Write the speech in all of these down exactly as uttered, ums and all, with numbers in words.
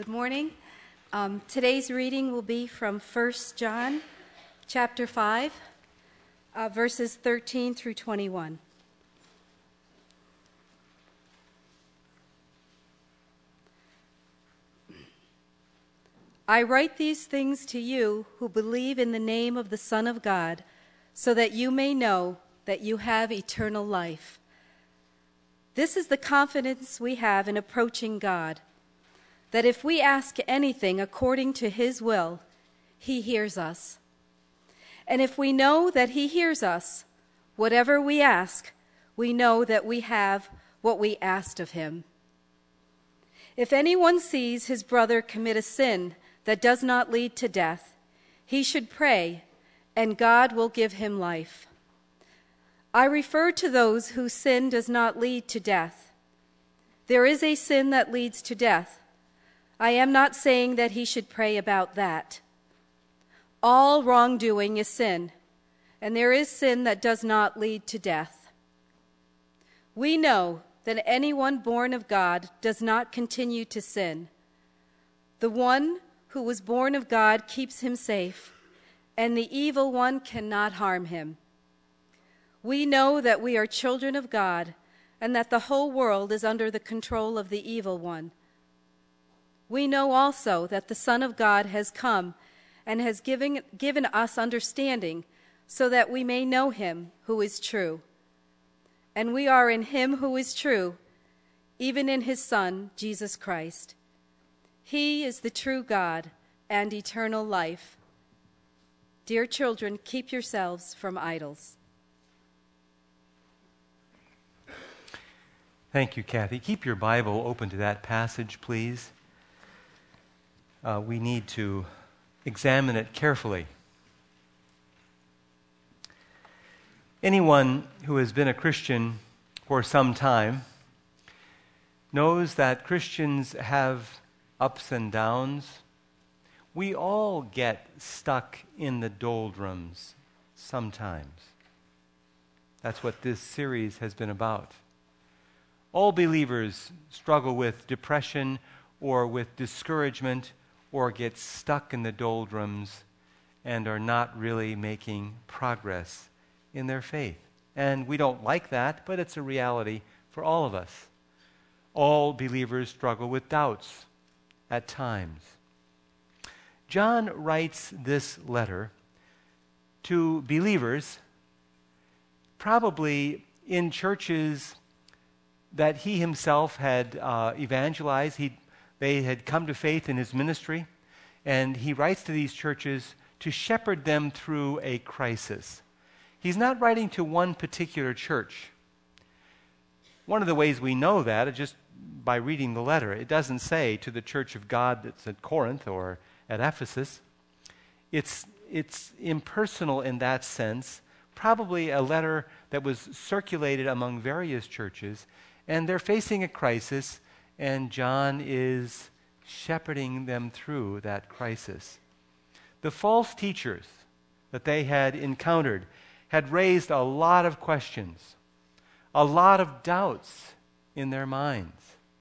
Good morning. Um, today's reading will be from First John chapter five, uh, verses thirteen through twenty-one. I write these things to you who believe in the name of the Son of God, so that you may know that you have eternal life. This is the confidence we have in approaching God, that if we ask anything according to his will, he hears us. And if we know that he hears us, whatever we ask, we know that we have what we asked of him. If anyone sees his brother commit a sin that does not lead to death, he should pray, and God will give him life. I refer to those whose sin does not lead to death. There is a sin that leads to death. I am not saying that he should pray about that. All wrongdoing is sin, and there is sin that does not lead to death. We know that anyone born of God does not continue to sin. The one who was born of God keeps him safe, and the evil one cannot harm him. We know that we are children of God, and that the whole world is under the control of the evil one. We know also that the Son of God has come and has given, given us understanding so that we may know him who is true. And we are in him who is true, even in his Son, Jesus Christ. He is the true God and eternal life. Dear children, keep yourselves from idols. Thank you, Kathy. Keep your Bible open to that passage, please. Uh, we need to examine it carefully. Anyone who has been a Christian for some time knows that Christians have ups and downs. We all get stuck in the doldrums sometimes. That's what this series has been about. All believers struggle with depression or with discouragement or get stuck in the doldrums and are not really making progress in their faith. And we don't like that, but it's a reality for all of us. All believers struggle with doubts at times. John writes this letter to believers, probably in churches that he himself had uh, evangelized. He, they had come to faith in his ministry, and he writes to these churches to shepherd them through a crisis. He's not writing to one particular church. One of the ways we know that is just by reading the letter. It doesn't say to the church of God that's at Corinth or at Ephesus. It's, it's impersonal in that sense, probably a letter that was circulated among various churches, and they're facing a crisis, and John is shepherding them through that crisis. The false teachers that they had encountered had raised a lot of questions, a lot of doubts in their minds.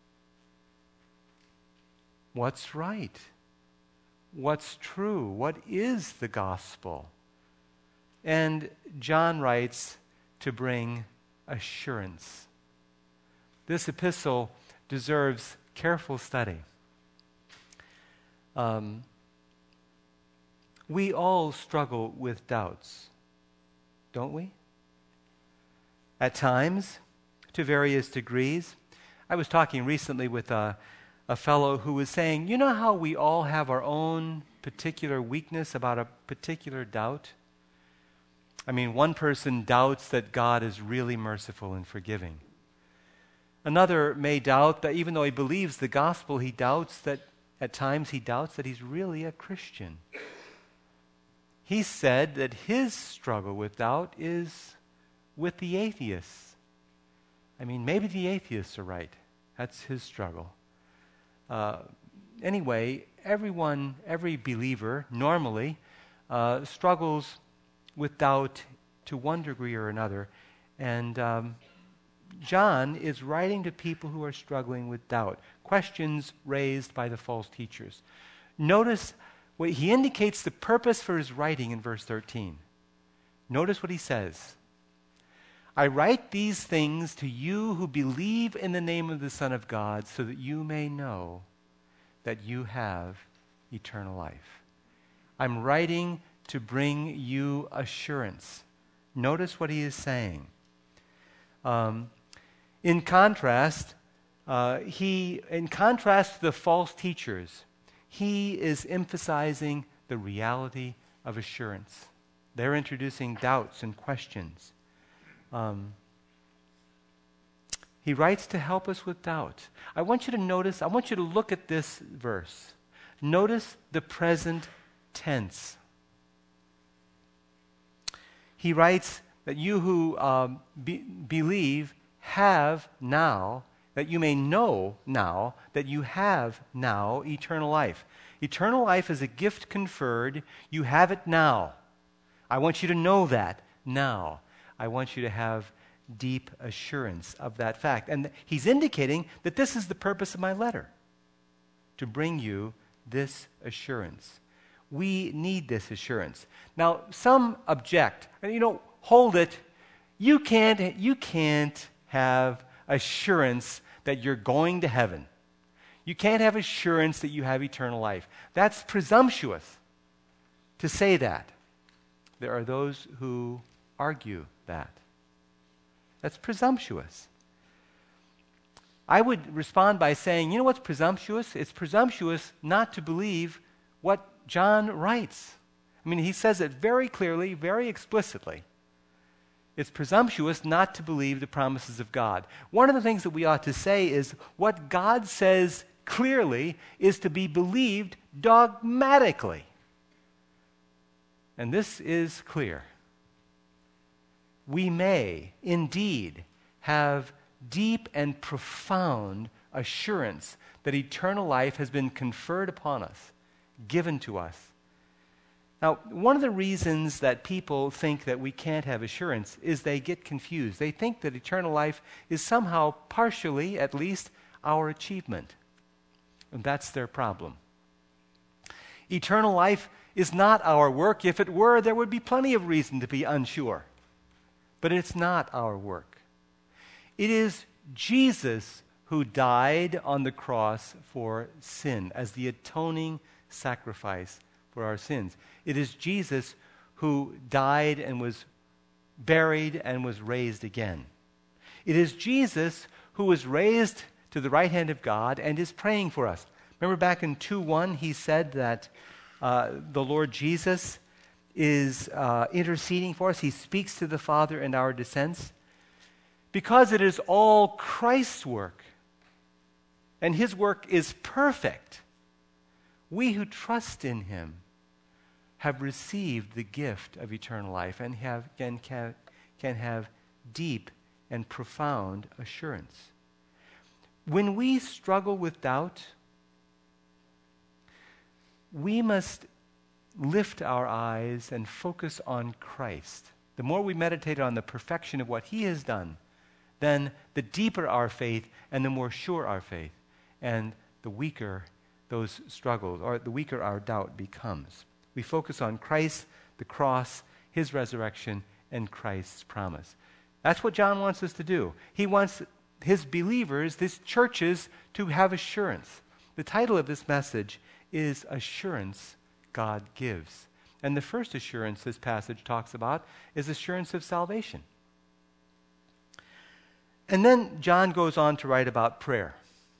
What's right? What's true? What is the gospel? And John writes to bring assurance. This epistle deserves careful study. Um, we all struggle with doubts, don't we? At times, to various degrees. I was talking recently with a, a fellow who was saying, you know how we all have our own particular weakness about a particular doubt? I mean, one person doubts that God is really merciful and forgiving. Another may doubt that even though he believes the gospel, he doubts that, at times he doubts that he's really a Christian. He said that his struggle with doubt is with the atheists. I mean, maybe the atheists are right. That's his struggle. Uh, anyway, everyone, every believer, normally, uh, struggles with doubt to one degree or another. And um, John is writing to people who are struggling with doubt, questions raised by the false teachers. Notice what he indicates the purpose for his writing in verse thirteen. Notice what he says. I write these things to you who believe in the name of the Son of God, so that you may know that you have eternal life. I'm writing to bring you assurance. Notice what he is saying. Um, in contrast, uh, he, in contrast to the false teachers, he is emphasizing the reality of assurance. They're introducing doubts and questions. Um, he writes to help us with doubt. I want you to notice, I want you to look at this verse. Notice the present tense. He writes that you who um, be, believe have now, that you may know now, that you have now eternal life. Eternal life is a gift conferred. You have it now. I want you to know that now. I want you to have deep assurance of that fact. And he's indicating that this is the purpose of my letter, to bring you this assurance. We need this assurance. Now, some object, and you know, hold it. You can't, you can't have assurance that you're going to heaven. You can't have assurance that you have eternal life. That's presumptuous to say that. There are those who argue that. That's presumptuous. I would respond by saying, you know what's presumptuous? It's presumptuous not to believe what John writes. I mean, he says it very clearly, very explicitly. It's presumptuous not to believe the promises of God. One of the things that we ought to say is what God says clearly is to be believed dogmatically. And this is clear. We may indeed have deep and profound assurance that eternal life has been conferred upon us, given to us. Now, one of the reasons that people think that we can't have assurance is they get confused. They think that eternal life is somehow, partially at least, our achievement. And that's their problem. Eternal life is not our work. If it were, there would be plenty of reason to be unsure. But it's not our work. It is Jesus who died on the cross for sin as the atoning sacrifice for our sins. It is Jesus who died and was buried and was raised again. It is Jesus who was raised to the right hand of God and is praying for us. Remember back in two one, he said that uh, the Lord Jesus is uh, interceding for us. He speaks to the Father in our descents. Because it is all Christ's work, and his work is perfect, we who trust in him have received the gift of eternal life and have, can, can, can have deep and profound assurance. When we struggle with doubt, we must lift our eyes and focus on Christ. The more we meditate on the perfection of what he has done, then the deeper our faith and the more sure our faith, and the weaker those struggles, or the weaker our doubt becomes. We focus on Christ, the cross, his resurrection, and Christ's promise. That's what John wants us to do. He wants his believers, his churches, to have assurance. The title of this message is Assurance God Gives. And the first assurance this passage talks about is assurance of salvation. And then John goes on to write about prayer.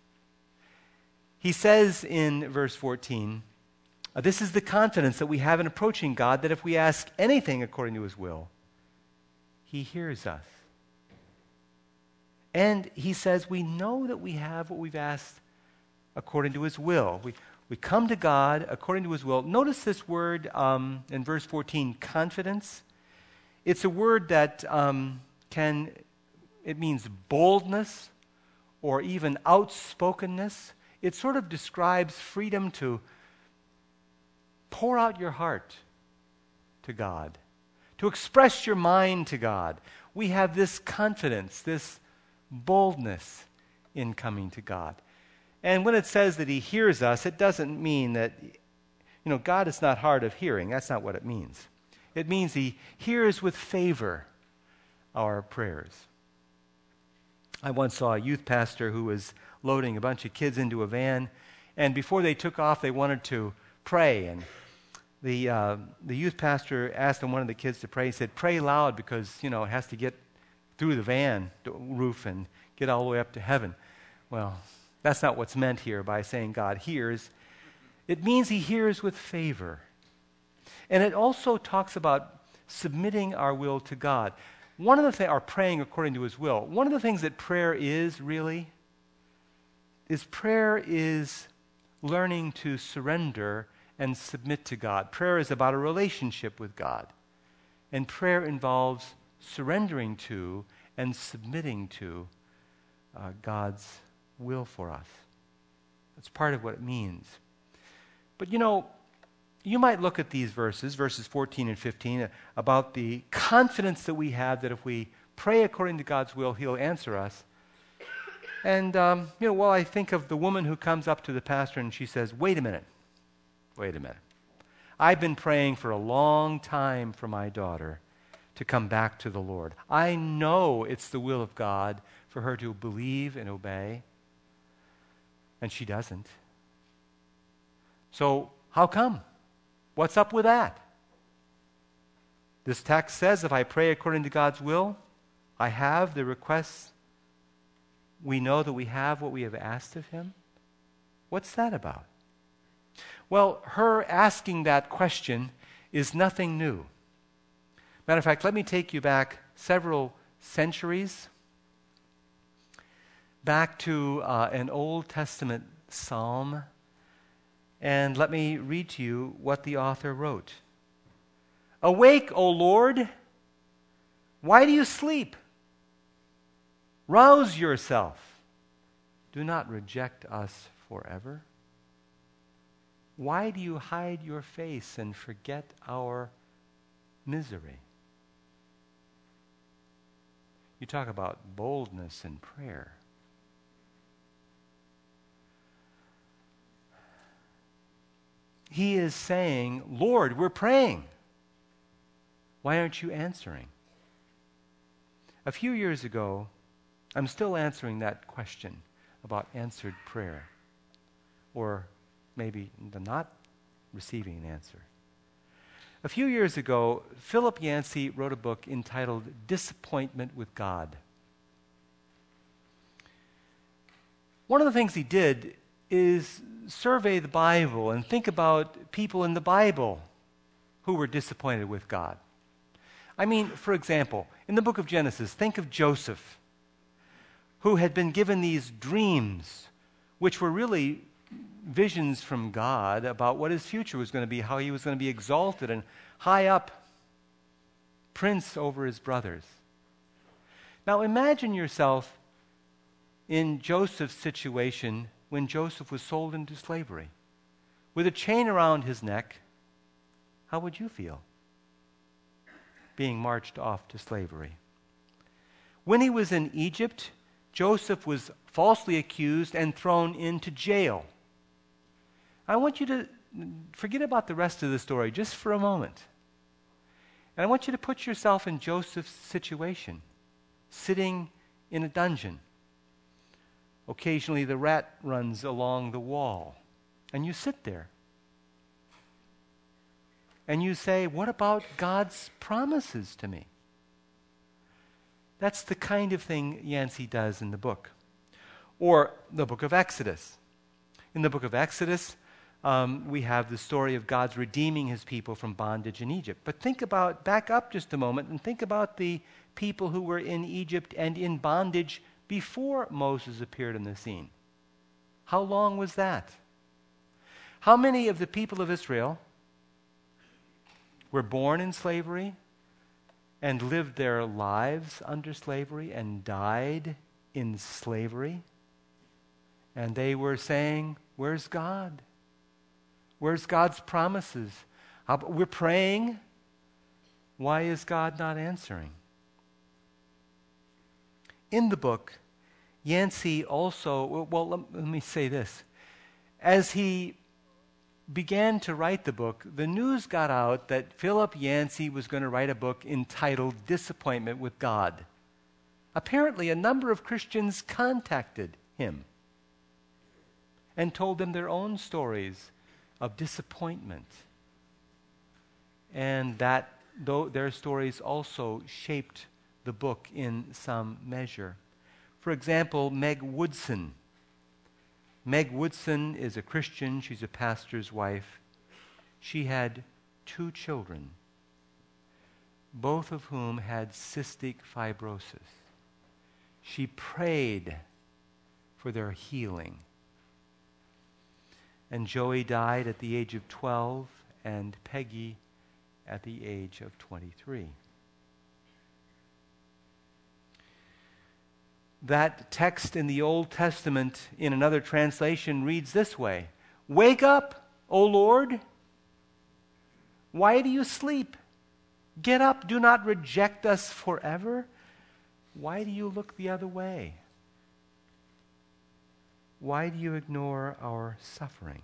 He says in verse fourteen, this is the confidence that we have in approaching God, that if we ask anything according to his will, he hears us. And he says we know that we have what we've asked according to his will. We, we come to God according to his will. Notice this word um, in verse fourteen, confidence. It's a word that um, can, it means boldness or even outspokenness. It sort of describes freedom to pour out your heart to God, to express your mind to God. We have this confidence, this boldness in coming to God. And when it says that he hears us, it doesn't mean that, you know, God is not hard of hearing. That's not what it means. It means he hears with favor our prayers. I once saw a youth pastor who was loading a bunch of kids into a van, and before they took off, they wanted to pray. And the uh, the youth pastor asked one of the kids to pray. He said, "Pray loud because, you know, it has to get through the van roof and get all the way up to heaven." Well, that's not what's meant here by saying God hears. It means he hears with favor. And it also talks about submitting our will to God. One of the things, or praying according to his will, one of the things that prayer is really, is prayer is learning to surrender and submit to God. Prayer is about a relationship with God. And prayer involves surrendering to and submitting to uh, God's will for us. That's part of what it means. But you know, you might look at these verses, verses fourteen and fifteen, about the confidence that we have that if we pray according to God's will, he'll answer us. And, um, you know, well, I think of the woman who comes up to the pastor and she says, wait a minute, wait a minute. I've been praying for a long time for my daughter to come back to the Lord. I know it's the will of God for her to believe and obey, and she doesn't. So how come? What's up with that? This text says if I pray according to God's will, I have the requests. We know that we have what we have asked of him. What's that about? Well, her asking that question is nothing new. Matter of fact, let me take you back several centuries, back to uh, an Old Testament psalm, and let me read to you what the author wrote. Awake, O Lord! Why do you sleep? Rouse yourself. Do not reject us forever. Why do you hide your face and forget our misery? You talk about boldness in prayer. He is saying, Lord, we're praying. Why aren't you answering? A few years ago, I'm still answering that question about answered prayer, or maybe the not receiving an answer. A few years ago, Philip Yancey wrote a book entitled Disappointment with God. One of the things he did is survey the Bible and think about people in the Bible who were disappointed with God. I mean, for example, in the book of Genesis, think of Joseph, who had been given these dreams, which were really visions from God about what his future was going to be, how he was going to be exalted and high up, prince over his brothers. Now imagine yourself in Joseph's situation when Joseph was sold into slavery. With a chain around his neck, how would you feel being marched off to slavery? When he was in Egypt, Joseph was falsely accused and thrown into jail. I want you to forget about the rest of the story just for a moment. And I want you to put yourself in Joseph's situation, sitting in a dungeon. Occasionally the rat runs along the wall, and you sit there. And you say, what about God's promises to me? That's the kind of thing Yancey does in the book. Or the book of Exodus. In the book of Exodus, um, we have the story of God's redeeming his people from bondage in Egypt. But think about, back up just a moment, and think about the people who were in Egypt and in bondage before Moses appeared on the scene. How long was that? How many of the people of Israel were born in slavery and lived their lives under slavery and died in slavery? And they were saying, where's God? Where's God's promises? How, we're praying. Why is God not answering? In the book, Yancey also, well, let, let me say this. As he began to write the book, the news got out that Philip Yancey was going to write a book entitled Disappointment with God. Apparently, a number of Christians contacted him and told them their own stories of disappointment. And that, though their stories also shaped the book in some measure. For example, Meg Woodson. Meg Woodson is a Christian. She's a pastor's wife. She had two children, both of whom had cystic fibrosis. She prayed for their healing. And Joey died at the age of twelve, and Peggy at the age of twenty-three. That text in the Old Testament in another translation reads this way: "Wake up, O Lord! Why do you sleep? Get up, do not reject us forever. Why do you look the other way? Why do you ignore our suffering?"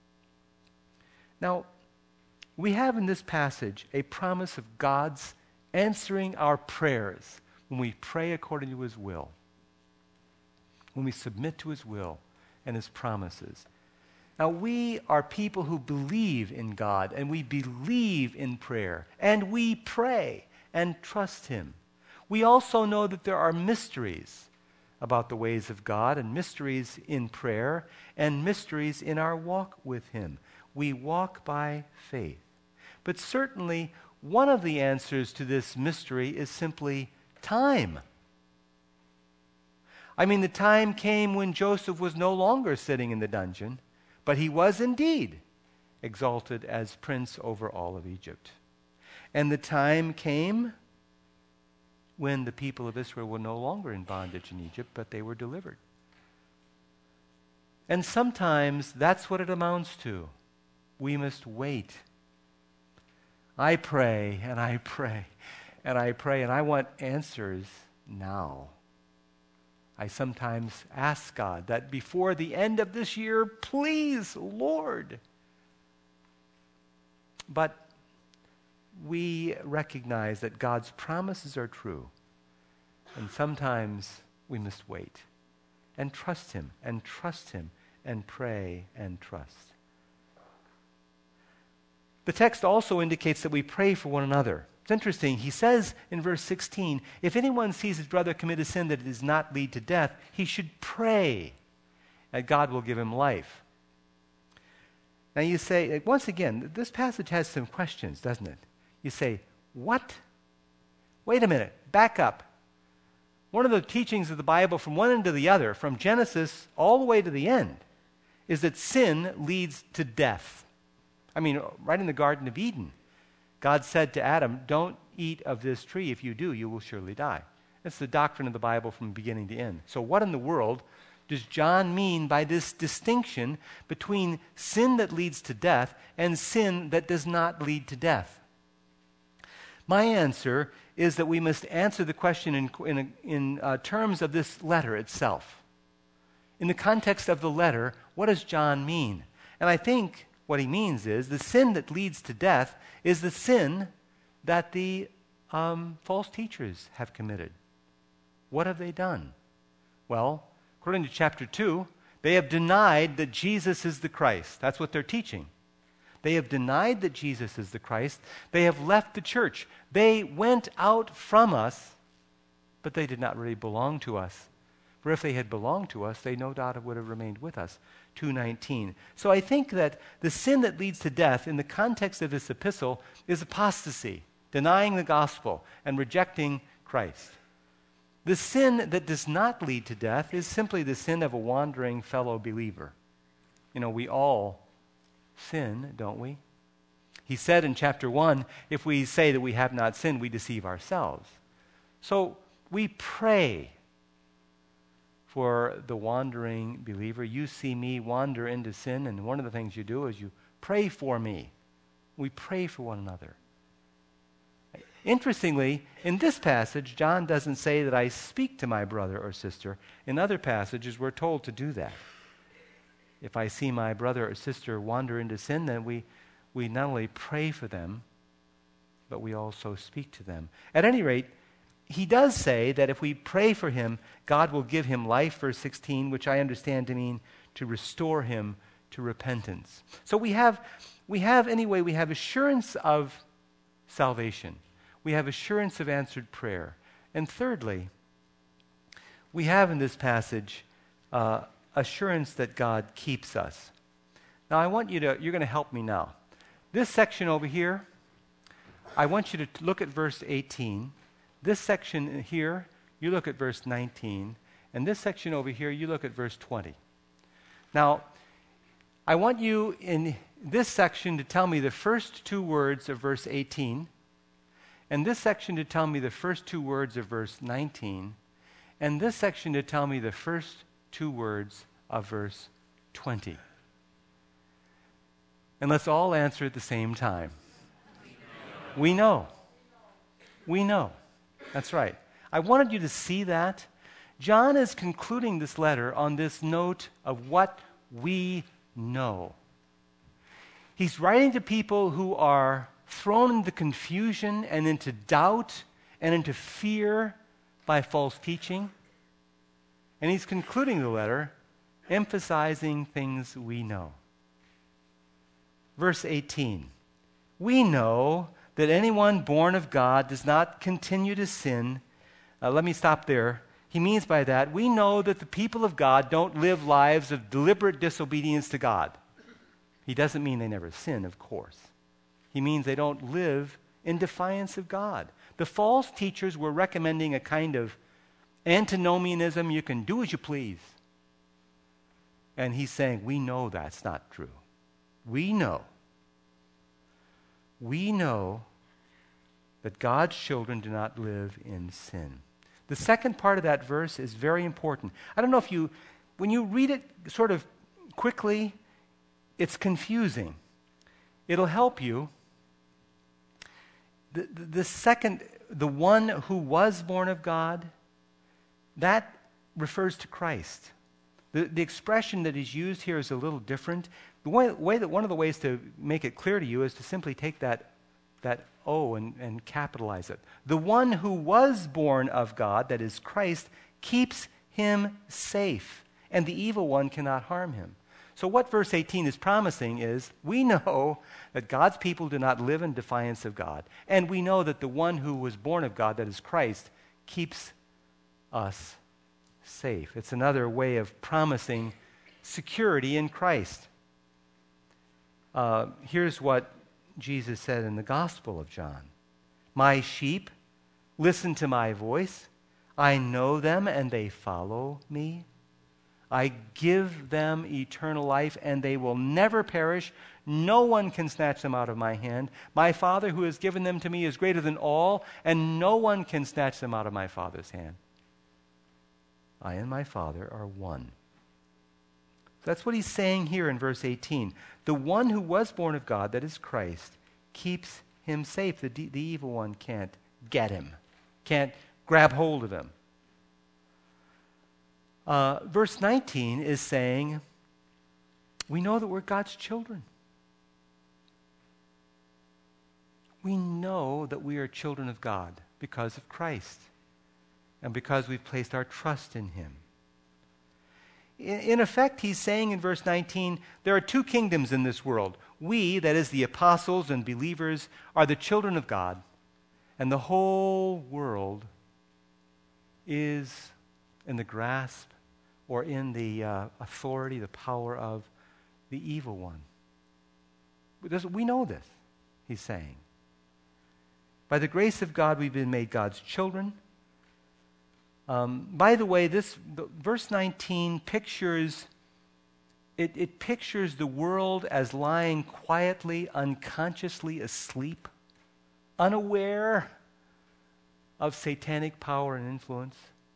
Now, we have in this passage a promise of God's answering our prayers when we pray according to His will, when we submit to His will and His promises. Now, we are people who believe in God, and we believe in prayer, and we pray and trust Him. We also know that there are mysteries about the ways of God, and mysteries in prayer, and mysteries in our walk with Him. We walk by faith. But certainly, one of the answers to this mystery is simply time. I mean, the time came when Joseph was no longer sitting in the dungeon, but he was indeed exalted as prince over all of Egypt. And the time came when the people of Israel were no longer in bondage in Egypt, but they were delivered. And sometimes that's what it amounts to. We must wait. I pray and I pray and I pray, and I want answers now. I sometimes ask God that before the end of this year, please, Lord. But we recognize that God's promises are true, and sometimes we must wait and trust Him and trust Him and pray and trust. The text also indicates that we pray for one another. It's interesting. He says in verse sixteen, if anyone sees his brother commit a sin that does not lead to death, he should pray that God will give him life. Now you say, once again, this passage has some questions, doesn't it? You say, what? Wait a minute, back up. One of the teachings of the Bible from one end to the other, from Genesis all the way to the end, is that sin leads to death. I mean, right in the Garden of Eden, God said to Adam, don't eat of this tree. If you do, you will surely die. That's the doctrine of the Bible from beginning to end. So what in the world does John mean by this distinction between sin that leads to death and sin that does not lead to death? My answer is that we must answer the question in, in, in uh, terms of this letter itself. In the context of the letter, what does John mean? And I think what he means is the sin that leads to death is the sin that the um, false teachers have committed. What have they done? Well, according to chapter two, they have denied that Jesus is the Christ. That's what they're teaching. They have denied that Jesus is the Christ. They have left the church. They went out from us, but they did not really belong to us. For if they had belonged to us, they no doubt would have remained with us. two nineteen. So I think that the sin that leads to death in the context of this epistle is apostasy, denying the gospel and rejecting Christ. The sin that does not lead to death is simply the sin of a wandering fellow believer. You know, we all sin, don't we? He said in chapter one, if we say that we have not sinned, we deceive ourselves. So we pray for the wandering believer. You see me wander into sin, and one of the things you do is you pray for me. We pray for one another. Interestingly, in this passage, John doesn't say that I speak to my brother or sister. In other passages, we're told to do that. If I see my brother or sister wander into sin, then we, we not only pray for them, but we also speak to them. At any rate, he does say that if we pray for him, God will give him life, verse sixteen, which I understand to mean to restore him to repentance. So we have, we have anyway, we have assurance of salvation. We have assurance of answered prayer. And thirdly, we have in this passage uh, assurance that God keeps us. Now I want you to, you're going to help me now. This section over here, I want you to look at verse eighteen. This section here, you look at verse nineteen. And this section over here, you look at verse twenty. Now, I want you in this section to tell me the first two words of verse eighteen, and this section to tell me the first two words of verse nineteen, and this section to tell me the first two words of verse twenty. And let's all answer at the same time. We know. We know. That's right. I wanted you to see that. John is concluding this letter on this note of what we know. He's writing to people who are thrown into confusion and into doubt and into fear by false teaching. And he's concluding the letter emphasizing things we know. Verse eighteen. We know that anyone born of God does not continue to sin. Uh, let me stop there. He means by that, we know that the people of God don't live lives of deliberate disobedience to God. He doesn't mean they never sin, of course. He means they don't live in defiance of God. The false teachers were recommending a kind of antinomianism. You can do as you please. And he's saying, we know that's not true. We know. We know that God's children do not live in sin. The second part of that verse is very important. I don't know if you, when you read it sort of quickly, it's confusing. It'll help you. The, the, the second, the one who was born of God, that refers to Christ. The, the expression that is used here is a little different. The way, way that one of the ways to make it clear to you is to simply take that, that O and, and capitalize it. The one who was born of God, that is Christ, keeps him safe, and the evil one cannot harm him. So what verse eighteen is promising is, we know that God's people do not live in defiance of God, and we know that the one who was born of God, that is Christ, keeps us safe. It's another way of promising security in Christ. Uh, here's what Jesus said in the Gospel of John. My sheep listen to my voice. I know them and they follow me. I give them eternal life and they will never perish. No one can snatch them out of my hand. My Father who has given them to me is greater than all, and no one can snatch them out of my Father's hand. I and my Father are one. That's what he's saying here in verse eighteen. The one who was born of God, that is Christ, keeps him safe. The, de- the evil one can't get him, can't grab hold of him. Uh, verse nineteen is saying, we know that we're God's children. We know that we are children of God because of Christ and because we've placed our trust in him. In effect, he's saying in verse nineteen, there are two kingdoms in this world. We, that is the apostles and believers, are the children of God, and the whole world is in the grasp or in the uh, authority, the power of the evil one. We know this, he's saying. By the grace of God, we've been made God's children. Um, by the way, this the, verse nineteen pictures it, it pictures the world as lying quietly, unconsciously asleep, unaware of satanic power and influence.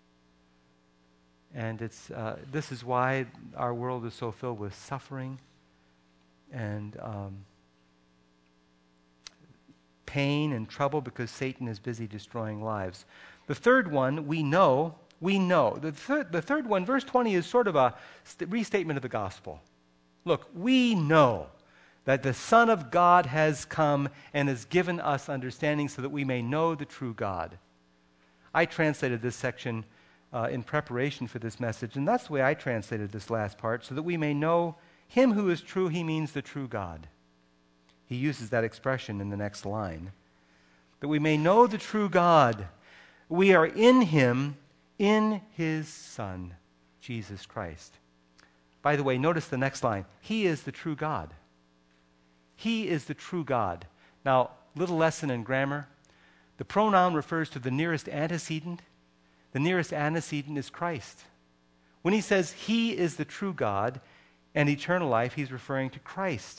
And it's uh, this is why our world is so filled with suffering and um, pain and trouble because Satan is busy destroying lives. The third one, we know, we know. The, thir- the third one, verse twenty, is sort of a st- restatement of the gospel. Look, we know that the Son of God has come and has given us understanding so that we may know the true God. I translated this section uh, in preparation for this message, and that's the way I translated this last part, so that we may know him who is true. He means the true God. He uses that expression in the next line. That we may know the true God. We are in him, in his Son, Jesus Christ. By the way, notice the next line. He is the true God. He is the true God. Now, little lesson in grammar. The pronoun refers to the nearest antecedent. The nearest antecedent is Christ. When he says he is the true God and eternal life, he's referring to Christ.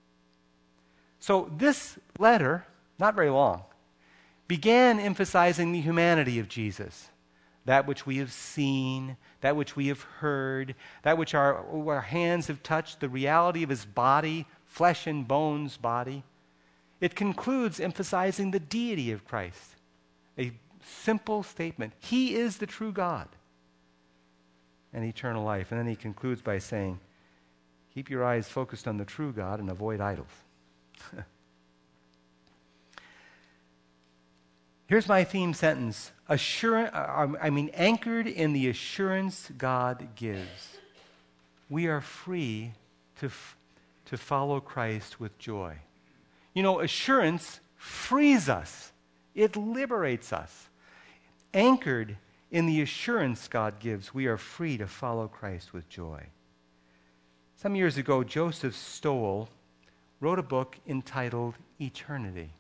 So this letter, not very long, began emphasizing the humanity of Jesus. That which we have seen, that which we have heard, that which our, our hands have touched, the reality of his body, flesh and bones body. It concludes emphasizing the deity of Christ. A simple statement. He is the true God and eternal life. And then he concludes by saying, keep your eyes focused on the true God and avoid idols. Here's my theme sentence. Assurance, I mean, anchored in the assurance God gives. We are free to, f- to follow Christ with joy. You know, assurance frees us. It liberates us. Anchored in the assurance God gives, we are free to follow Christ with joy. Some years ago, Joseph Stowell wrote a book entitled Eternity.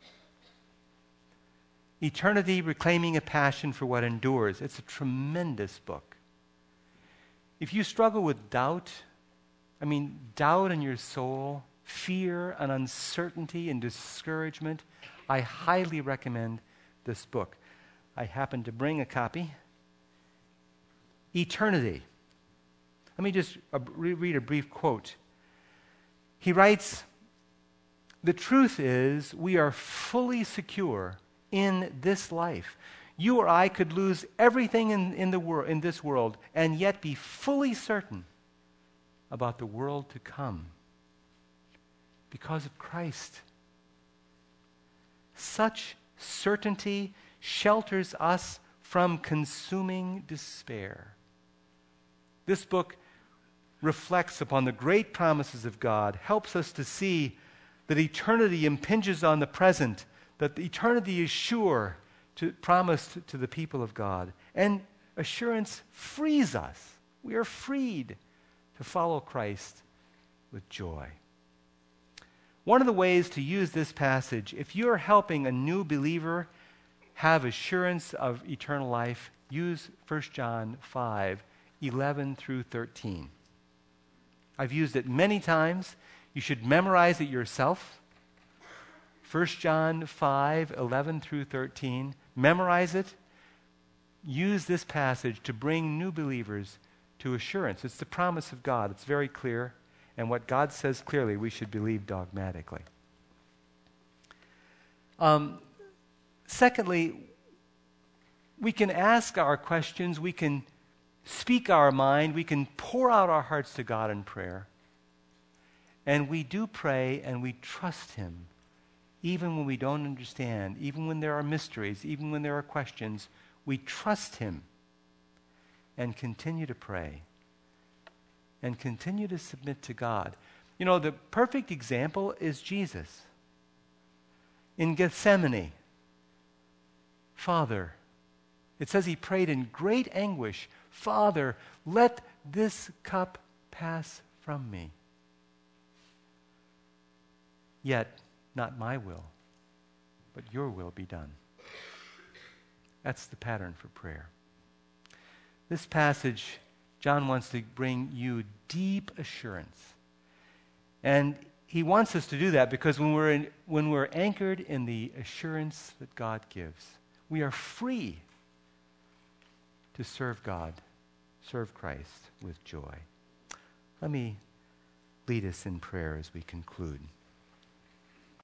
Eternity, Reclaiming a Passion for What Endures. It's a tremendous book. If you struggle with doubt, I mean, doubt in your soul, fear and uncertainty and discouragement, I highly recommend this book. I happen to bring a copy. Eternity. Let me just uh, re- read a brief quote. He writes, "The truth is, we are fully secure in this life. You or I could lose everything in, in, the wor- in this world and yet be fully certain about the world to come because of Christ. Such certainty shelters us from consuming despair." This book reflects upon the great promises of God, helps us to see that eternity impinges on the present, that eternity is sure, to, promised to the people of God. And assurance frees us. We are freed to follow Christ with joy. One of the ways to use this passage, if you're helping a new believer have assurance of eternal life, use First John five, eleven through thirteen. I've used it many times. You should memorize it yourself. First John five, eleven through thirteen. Memorize it. Use this passage to bring new believers to assurance. It's the promise of God. It's very clear. And what God says clearly, we should believe dogmatically. Um, secondly, we can ask our questions. We can speak our mind. We can pour out our hearts to God in prayer. And we do pray and we trust him. Even when we don't understand, even when there are mysteries, even when there are questions, we trust him and continue to pray and continue to submit to God. You know, the perfect example is Jesus. In Gethsemane, Father, it says he prayed in great anguish, Father, let this cup pass from me. Yet, not my will, but your will be done. That's the pattern for prayer. This passage, John wants to bring you deep assurance. And he wants us to do that because when we're, in, when we're anchored in the assurance that God gives, we are free to serve God, serve Christ with joy. Let me lead us in prayer as we conclude.